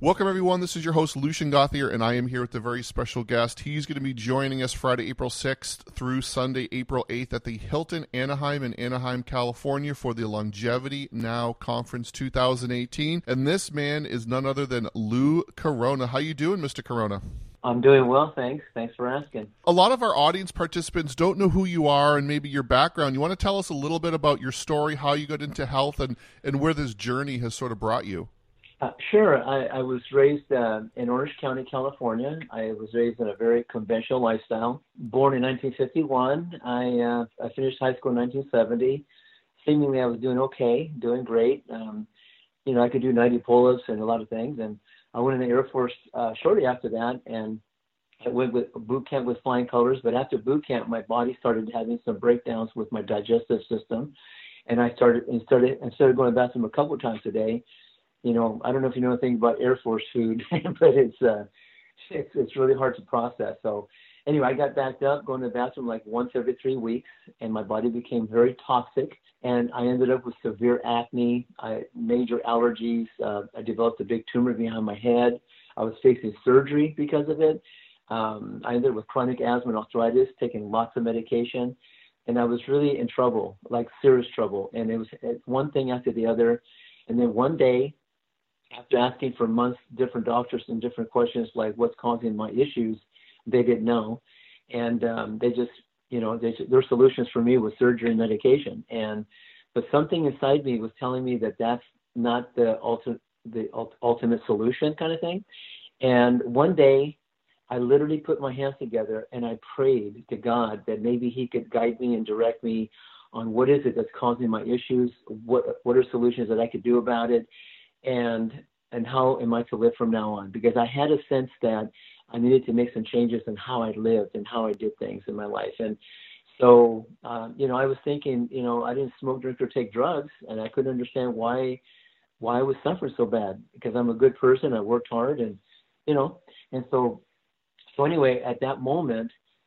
Welcome, everyone. This is your host, Lucian Gauthier, and I am here with a very special guest. He's going to be joining us Friday, April 6th through Sunday, April 8th at the Hilton Anaheim in Anaheim, California for the Longevity Now Conference 2018. And this man is none other than Lou Corona. How you doing, Mr. Corona? I'm doing well, thanks. Thanks for asking. A lot of our audience participants don't know who you are and maybe your background. You want to tell us a little bit about your story, how you got into health, and where this journey has sort of brought you? Sure. I was raised in Orange County, California. I was raised in a very conventional lifestyle. Born in 1951. I finished high school in 1970. Seemingly, I was doing okay, doing great. I could do 90 pull-ups and a lot of things. And I went in the Air Force shortly after that, and I went with boot camp with flying colors. But after boot camp, my body started having some breakdowns with my digestive system, and I started going to the bathroom a couple of times a day. I don't know if you know anything about Air Force food, but it's really hard to process. So anyway, I got backed up, going to the bathroom like once every 3 weeks, and my body became very toxic, and I ended up with severe acne, major allergies. I developed a big tumor behind my head. I was facing surgery because of it. I ended up with chronic asthma and arthritis, taking lots of medication, and I was really in trouble, like serious trouble. And it was one thing after the other. And then one day, after asking for months, different doctors and different questions like what's causing my issues, they didn't know. And their solutions for me was surgery and medication. But something inside me was telling me that that's not the ultimate solution kind of thing. And one day, I literally put my hands together and I prayed to God that maybe he could guide me and direct me on what is it that's causing my issues, what are solutions that I could do about it, and how am I to live from now on? Because I had a sense that I needed to make some changes in how I lived and how I did things in my life. And so, I was thinking, I didn't smoke, drink, or take drugs, and I couldn't understand why I was suffering so bad, because I'm a good person. I worked hard, and so anyway, at that moment,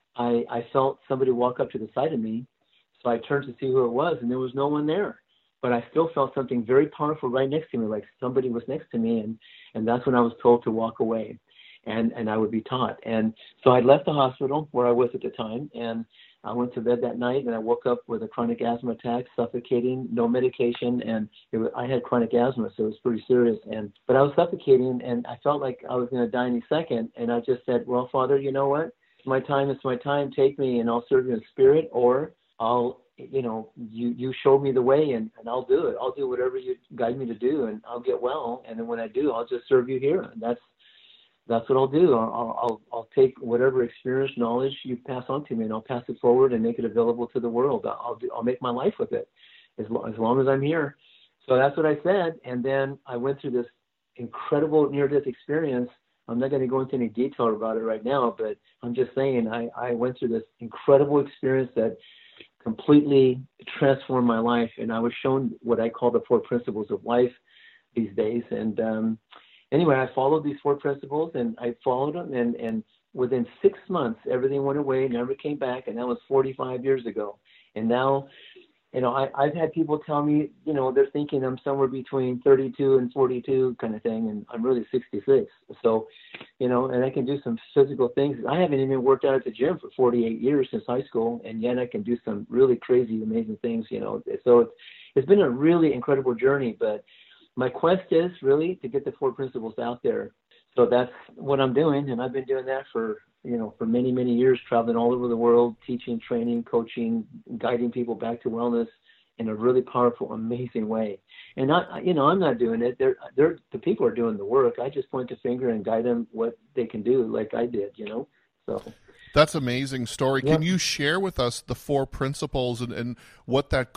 I felt somebody walk up to the side of me. So I turned to see who it was, and there was no one there. But I still felt something very powerful right next to me, like somebody was next to me, and that's when I was told to walk away, and I would be taught. And so I left the hospital where I was at the time, and I went to bed that night, and I woke up with a chronic asthma attack, suffocating, no medication, and I had chronic asthma, so it was pretty serious. But I was suffocating, and I felt like I was going to die any second, and I just said, well, Father, you know what? It's my time. Take me, and I'll serve you in spirit, or I'll, you show me the way, and I'll do it. I'll do whatever you guide me to do, and I'll get well. And then when I do, I'll just serve you here. And that's what I'll do. I'll take whatever experience, knowledge you pass on to me, and I'll pass it forward and make it available to the world. I'll make my life with it as long as I'm here. So that's what I said. And then I went through this incredible near-death experience. I'm not going to go into any detail about it right now, but I'm just saying I went through this incredible experience that completely transformed my life, and I was shown what I call the 4 principles of life these days. And anyway, I followed these 4 principles, and I followed them, and within 6 months, everything went away, never came back, and that was 45 years ago. And now, I've had people tell me, they're thinking I'm somewhere between 32 and 42 kind of thing, and I'm really 66. So, and I can do some physical things. I haven't even worked out at the gym for 48 years since high school, and yet I can do some really crazy, amazing things, So it's been a really incredible journey, but my quest is really to get the 4 principles out there. So that's what I'm doing, and I've been doing that for many, many years, traveling all over the world, teaching, training, coaching, guiding people back to wellness in a really powerful, amazing way. And I'm not doing it. The people are doing the work. I just point the finger and guide them what they can do, like I did, So that's an amazing story. Yeah. Can you share with us the 4 principles and what that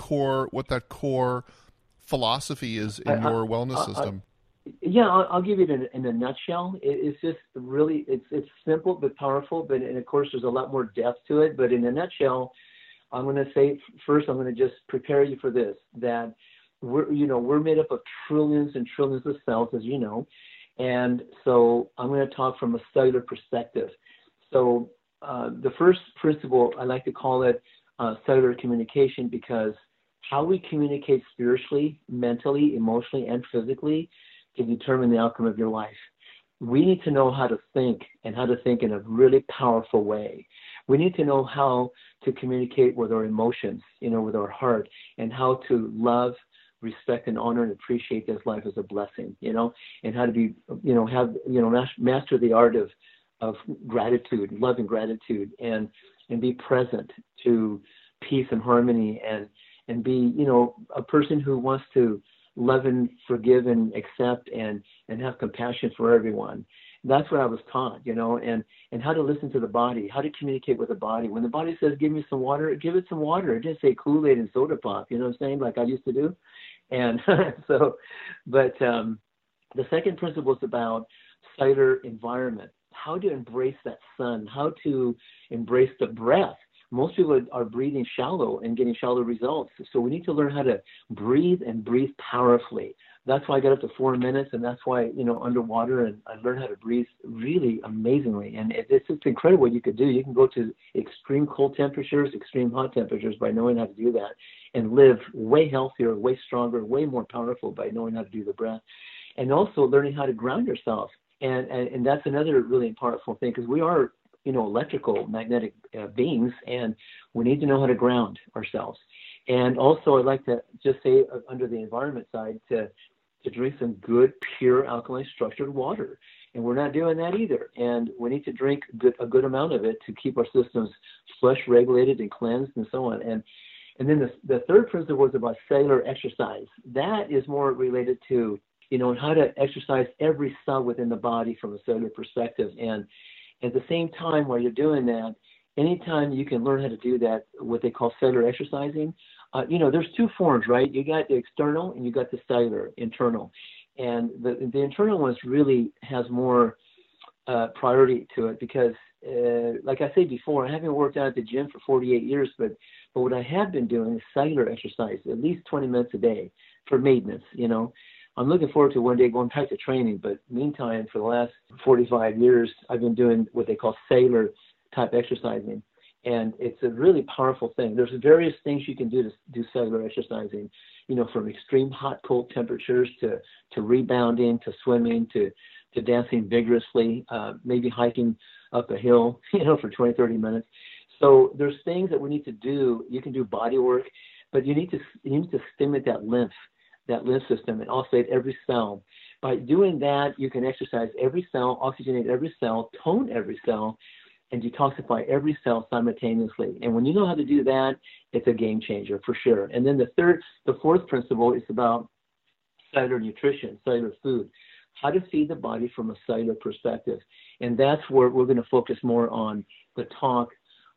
core philosophy is in your wellness system? Yeah, I'll give it in a nutshell. It's just really, it's simple but powerful, and of course there's a lot more depth to it. But in a nutshell, I'm going to say first, I'm going to just prepare you for this, that we're made up of trillions and trillions of cells, as you know. And so I'm going to talk from a cellular perspective. So the first principle, I like to call it cellular communication, because how we communicate spiritually, mentally, emotionally, and physically can determine the outcome of your life. we need to know how to think and how to think in a really powerful way. We need to know how to communicate with our emotions, with our heart, and how to love, respect, and honor and appreciate this life as a blessing, and how to be, master the art of gratitude, love and gratitude, and be present to peace and harmony, and be, a person who wants to love and forgive and accept and have compassion for everyone. That's what I was taught, and how to listen to the body, how to communicate with the body. When the body says, give me some water, give it some water. It didn't say Kool-Aid and soda pop, you know what I'm saying, like I used to do. And the second principle is about cellular environment, how to embrace that sun, how to embrace the breath. Most people are breathing shallow and getting shallow results. So we need to learn how to breathe and breathe powerfully. That's why I got up to 4 minutes, and that's why, underwater, and I learned how to breathe really amazingly. And it's just incredible what you could do. You can go to extreme cold temperatures, extreme hot temperatures by knowing how to do that, and live way healthier, way stronger, way more powerful by knowing how to do the breath. And also learning how to ground yourself. And that's another really powerful thing, because we are, electrical, magnetic beings, and we need to know how to ground ourselves. And also, I'd like to just say, under the environment side, to drink some good, pure, alkaline structured water. And we're not doing that either. And we need to drink a good amount of it to keep our systems flush, regulated, and cleansed, and so on. And then the third principle was about cellular exercise. That is more related to, how to exercise every cell within the body from a cellular perspective. And at the same time, while you're doing that, anytime you can learn how to do that, what they call cellular exercising, there's two forms, right? You got the external and you got the cellular, internal. And the internal ones really has more priority to it because, like I said before, I haven't worked out at the gym for 48 years, but what I have been doing is cellular exercise, at least 20 minutes a day for maintenance, I'm looking forward to one day going back to training, but meantime, for the last 45 years, I've been doing what they call cellular type exercising. And it's a really powerful thing. There's various things you can do to do cellular exercising, from extreme hot, cold temperatures to rebounding, to swimming, to dancing vigorously, maybe hiking up a hill, for 20, 30 minutes. So there's things that we need to do. You can do body work, but you need to stimulate that lymph system and oxygenate every cell. By doing that, you can exercise every cell, oxygenate every cell, tone every cell, and detoxify every cell simultaneously. And when you know how to do that, it's a game changer for sure. And then the fourth principle is about cellular nutrition, cellular food, how to feed the body from a cellular perspective. And that's where we're going to focus more on the talk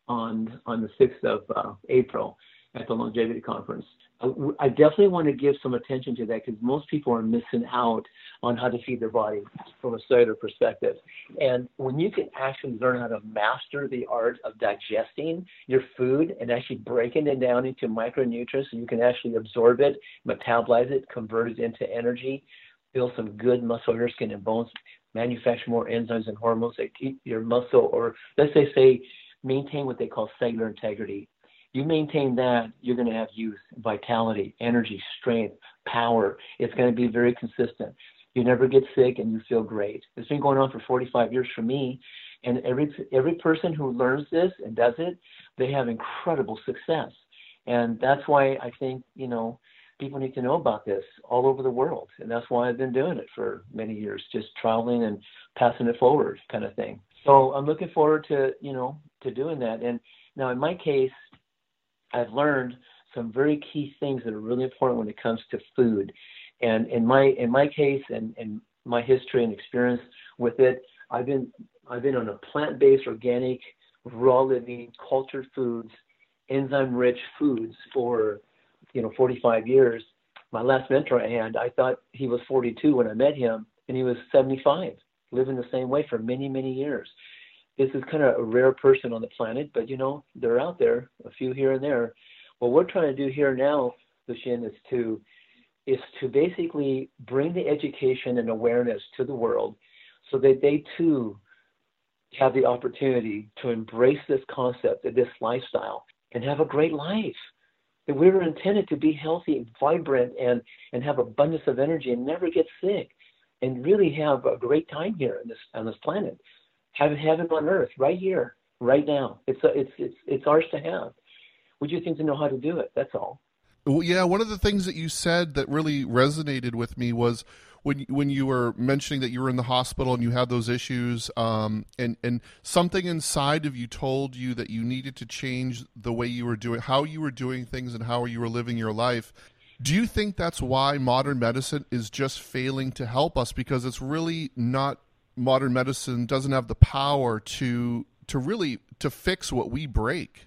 on the 6th of April at the Longevity Conference. I definitely want to give some attention to that because most people are missing out on how to feed their body from a cellular perspective. And when you can actually learn how to master the art of digesting your food and actually breaking it down into micronutrients, so you can actually absorb it, metabolize it, convert it into energy, build some good muscle, hair, skin, and bones, manufacture more enzymes and hormones that keep your muscle, or let's say maintain what they call cellular integrity. You maintain that, you're going to have youth, vitality, energy, strength, power. It's going to be very consistent. You never get sick and you feel great. It's been going on for 45 years for me. And every person who learns this and does it, they have incredible success. And that's why I think, people need to know about this all over the world. And that's why I've been doing it for many years, just traveling and passing it forward kind of thing. So I'm looking forward to doing that. And now in my case, I've learned some very key things that are really important when it comes to food. And in my case and my history and experience with it, I've been on a plant-based, organic, raw living, cultured foods, enzyme-rich foods for 45 years. My last mentor I had, I thought he was 42 when I met him, and he was 75, living the same way for many, many years. This is kind of a rare person on the planet, but they're out there, a few here and there. What we're trying to do here now, Lucien, is to basically bring the education and awareness to the world so that they too have the opportunity to embrace this concept, this lifestyle, and have a great life. That we were intended to be healthy, vibrant, and have abundance of energy and never get sick. and really have a great time here on this planet. Have heaven on earth right here, right now. It's ours to have. We just need to know how to do it. That's all. Well, yeah, one of the things that you said that really resonated with me was when you were mentioning that you were in the hospital and you had those issues, and something inside of you told you that you needed to change the way you were doing, how you were doing things, and how you were living your life. Do you think that's why modern medicine is just failing to help us? Because it's really not, modern medicine doesn't have the power to really to fix what we break.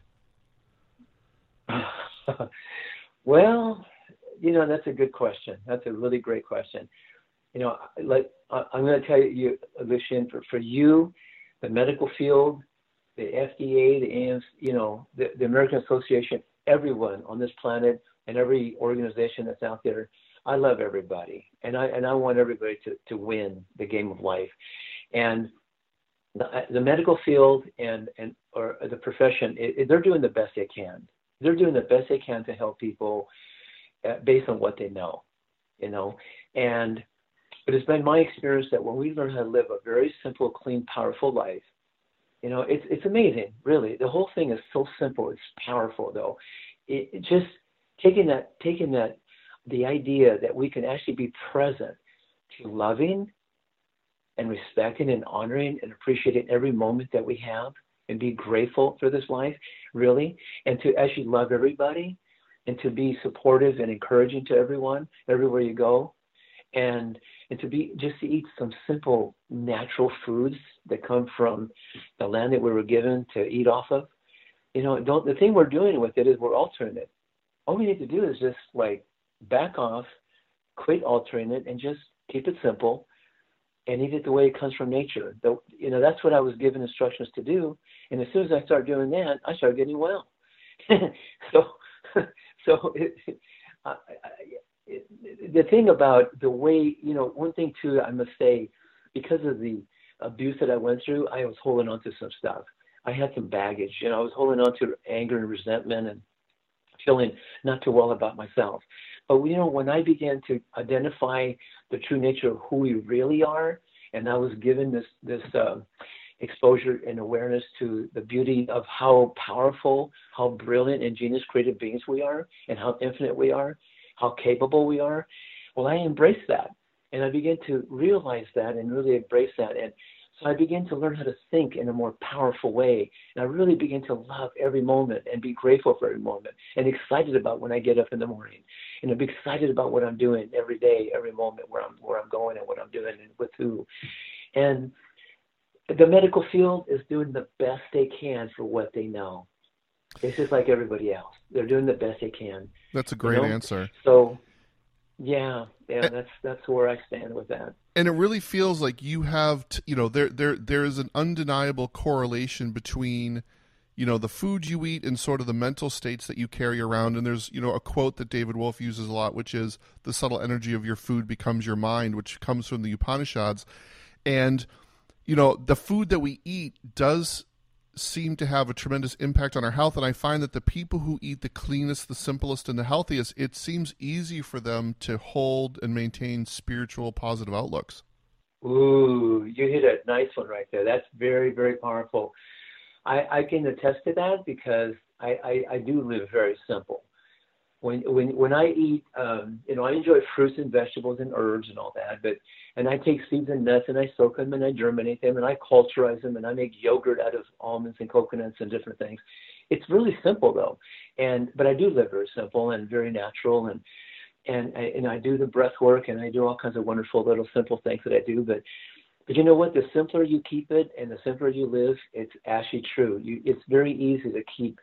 Well, that's a good question. That's a really great question. I'm going to tell you, Lucien, for you, the medical field, the FDA, the AMC, the American Association, everyone on this planet and every organization that's out there, I love everybody, and I want everybody to win the game of life. And the medical field or the profession, they're doing the best they can. They're doing the best they can to help people based on what they know, But it's been my experience that when we learn how to live a very simple, clean, powerful life, it's amazing, really. The whole thing is so simple. It's powerful, though. It just taking the idea that we can actually be present to loving and respecting and honoring and appreciating every moment that we have and be grateful for this life, really, and to actually love everybody and to be supportive and encouraging to everyone, everywhere you go, and to eat some simple natural foods that come from the land that we were given to eat off of. The thing we're doing with it is we're altering it. All we need to do is just back off, quit altering it, and just keep it simple and eat it the way it comes from nature. That's what I was given instructions to do. And as soon as I started doing that, I started getting well. The thing about the way, one thing too, I must say, because of the abuse that I went through, I was holding on to some stuff. I had some baggage, I was holding on to anger and resentment and feeling not too well about myself. But, when I began to identify the true nature of who we really are, and I was given this exposure and awareness to the beauty of how powerful, how brilliant and genius creative beings we are, and how infinite we are, how capable we are, well, I embraced that. And I began to realize that and really embrace that. And so I began to learn how to think in a more powerful way. And I really began to love every moment and be grateful for every moment and excited about when I get up in the morning. And I'd be excited about what I'm doing every day, every moment, where I'm going and what I'm doing and with who. And the medical field is doing the best they can for what they know. It's just like everybody else. They're doing the best they can. That's a great answer. So, yeah, that's where I stand with that. And it really feels like you have, there is an undeniable correlation between, the food you eat and sort of the mental states that you carry around. And there's, a quote that David Wolfe uses a lot, which is the subtle energy of your food becomes your mind, which comes from the Upanishads. And, the food that we eat does seem to have a tremendous impact on our health. And I find that the people who eat the cleanest, the simplest, and the healthiest, it seems easy for them to hold and maintain spiritual positive outlooks. Ooh, you hit a nice one right there. That's very, very powerful. I can attest to that because I do live very simple. When I eat, I enjoy fruits and vegetables and herbs and all that, and I take seeds and nuts and I soak them and I germinate them and I culturize them and I make yogurt out of almonds and coconuts and different things. It's really simple though, but I do live very simple and very natural, and I do the breath work and I do all kinds of wonderful little simple things that I do. But you know what? The simpler you keep it and the simpler you live, it's actually true. It's very easy to keep,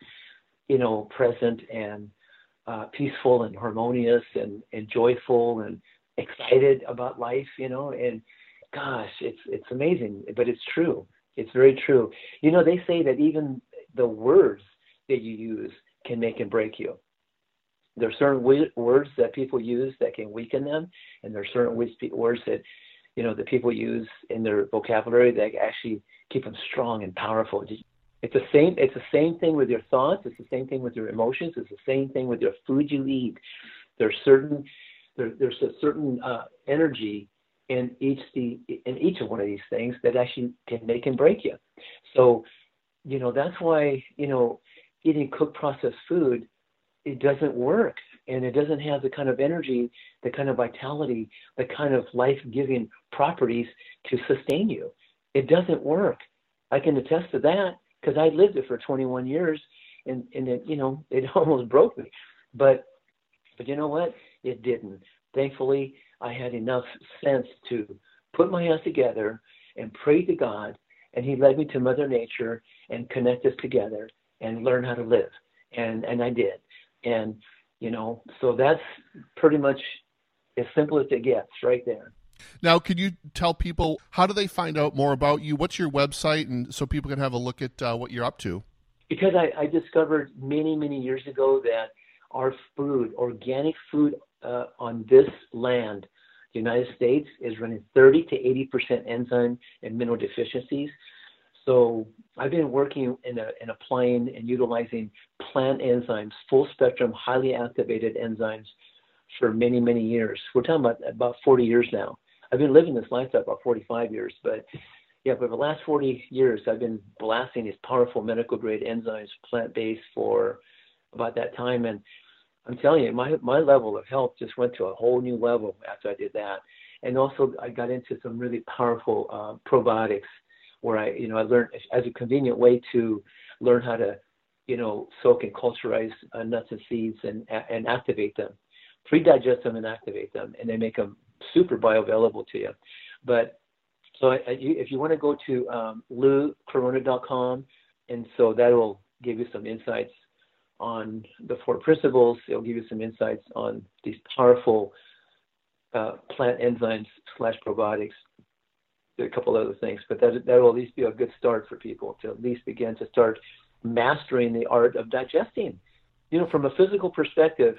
present and peaceful and harmonious and joyful and excited about life, and gosh, it's amazing, but it's true. It's very true. They say that even the words that you use can make and break you. There are certain words that people use that can weaken them, and there are certain words that, that people use in their vocabulary that actually keep them strong and powerful. It's the same thing with your thoughts. It's the same thing with your emotions. It's the same thing with your food you eat. There's a certain energy in each of one of these things that actually can make and break you. So, that's why, eating cooked processed food, it doesn't work. And it doesn't have the kind of energy, the kind of vitality, the kind of life-giving properties to sustain you. It doesn't work. I can attest to that because I lived it for 21 years, and it, it almost broke me. But you know what? It didn't. Thankfully, I had enough sense to put my hands together and pray to God, and He led me to Mother Nature and connect us together and learn how to live. And I did. And, so that's pretty much as simple as it gets right there. Now, could you tell people, how do they find out more about you? What's your website? And so people can have a look at what you're up to. Because I discovered many, many years ago that our food, organic food on this land, the United States, is running 30 to 80% enzyme and mineral deficiencies. So I've been working in applying and utilizing plant enzymes, full spectrum, highly activated enzymes for many, many years. We're talking about 40 years now. I've been living this lifestyle about 45 years, but for the last 40 years, I've been blasting these powerful medical grade enzymes, plant-based, for about that time. And I'm telling you, my level of health just went to a whole new level after I did that. And also I got into some really powerful probiotics, where I learned as a convenient way to learn how to, soak and culturize nuts and seeds and activate them, pre-digest them and activate them, and they make them super bioavailable to you. But so if you want to go to loucorona.com, and so that will give you some insights on the 4 principles. It'll give you some insights on these powerful plant enzymes / probiotics. A couple other things, but that will at least be a good start for people to at least begin to start mastering the art of digesting. From a physical perspective,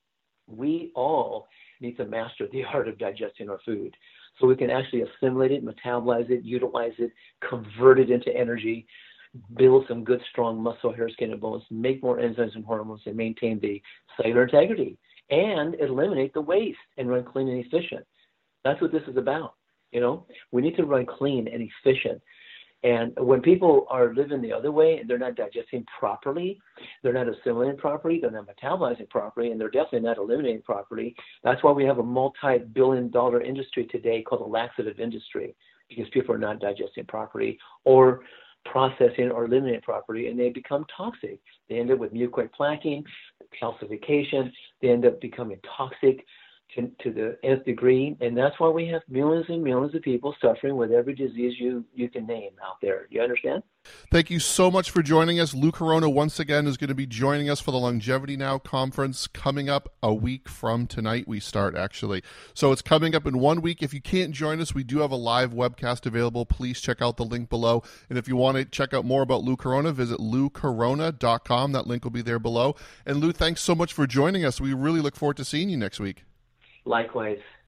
we all need to master the art of digesting our food so we can actually assimilate it, metabolize it, utilize it, convert it into energy, build some good, strong muscle, hair, skin, and bones, make more enzymes and hormones, and maintain the cellular integrity, and eliminate the waste and run clean and efficient. That's what this is about. We need to run clean and efficient. And when people are living the other way and they're not digesting properly, they're not assimilating properly, they're not metabolizing properly, and they're definitely not eliminating properly. That's why we have a multi-billion-dollar industry today called the laxative industry, because people are not digesting properly or processing or eliminating properly, and they become toxic. They end up with mucoid plaquing, calcification. They end up becoming toxic to the nth degree, and that's why we have millions and millions of people suffering with every disease you can name out there. You understand? Thank you so much for joining us. Lou Corona, once again, is going to be joining us for the Longevity Now conference coming up a week from tonight. We start, actually. So it's coming up in 1 week. If you can't join us, we do have a live webcast available. Please check out the link below. And if you want to check out more about Lou Corona, visit loucorona.com. That link will be there below. And Lou, thanks so much for joining us. We really look forward to seeing you next week. Likewise.